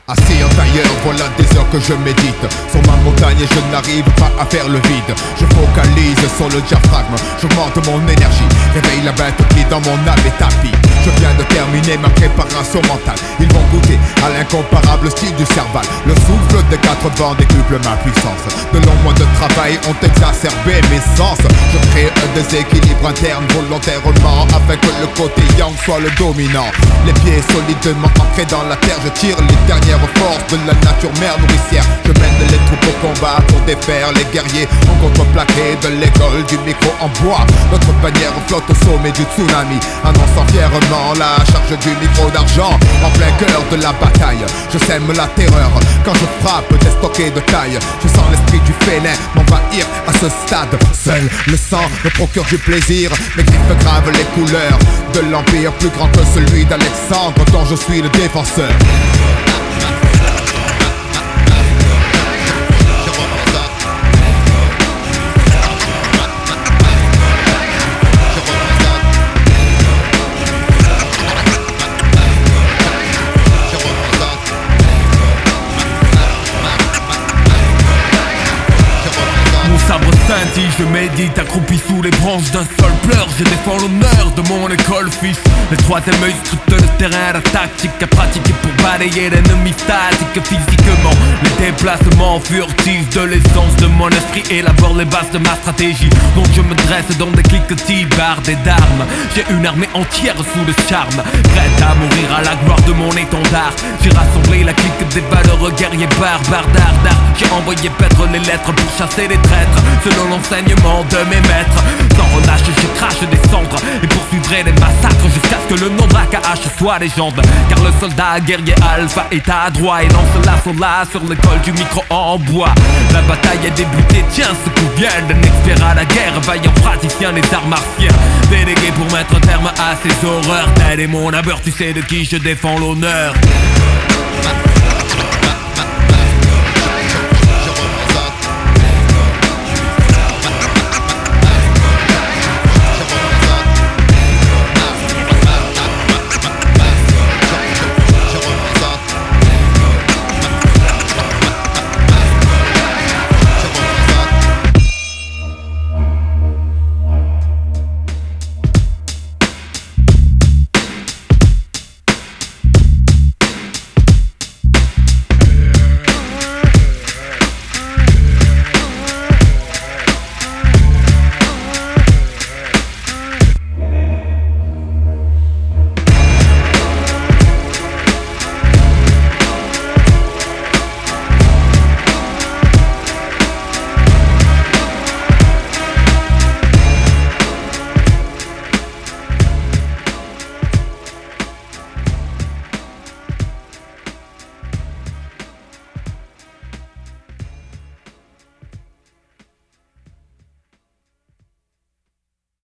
Assis en tailleur, voilà des heures que je médite sur ma montagne et je n'arrive pas à faire le vide. Je focalise sur le diaphragme, j'augmente mon énergie, réveille la bête qui dans mon âme est tapis. Je viens de terminer ma préparation mentale. Ils vont goûter à l'incomparable style du Serval. Le souffle des 4 vents décuple ma puissance. De longs mois de travail ont exacerbé mes sens. Je crée un déséquilibre interne volontairement afin que le côté yang soit le dominant. Les pieds solidement ancrés dans la terre, je tire les dernières forces de la nature mère nourricière. Je mène les troupes au combat pour défaire les guerriers en contreplaqué de l'école du micro en bois. Notre bannière flotte au sommet du tsunami, annonçant fièrement la charge du micro d'argent. En plein cœur de la bataille, je sème la terreur quand je frappe des stockés de taille. Je sens l'esprit du félin m'envahir à ce stade. Seul le sang me procure du plaisir, mes griffes gravent les couleurs de l'empire plus grand que celui d'Alexandre dont je suis le défenseur. Sabre scintille, je médite accroupi sous les branches d'un seul pleur. Je défends l'honneur de mon école fils. Le troisième œil scrute le terrain, la tactique à pratiquer pour balayer l'ennemi statique physiquement. Les déplacements furtifs de l'essence de mon esprit élabore les bases de ma stratégie. Donc je me dresse dans des cliquetis bardés d'armes. J'ai une armée entière sous le charme, prête à mourir à la gloire de mon étendard. J'ai rassemblé la clique des valeureux guerriers barbares d'art. J'ai envoyé paître les lettres pour chasser les traîtres selon l'enseignement de mes maîtres. Sans relâche, je crache des cendres et poursuivrai les massacres jusqu'à ce que le nom d'AKH soit légende. Car le soldat guerrier alpha est à droite et lance l'assaut là sur l'école du micro en bois. La bataille est débutée, tiens ce coup vient d'un expert à la guerre, vaillant praticien des arts martiens. Délégué pour mettre un terme à ces horreurs, tel est mon abeur, tu sais de qui je défends l'honneur.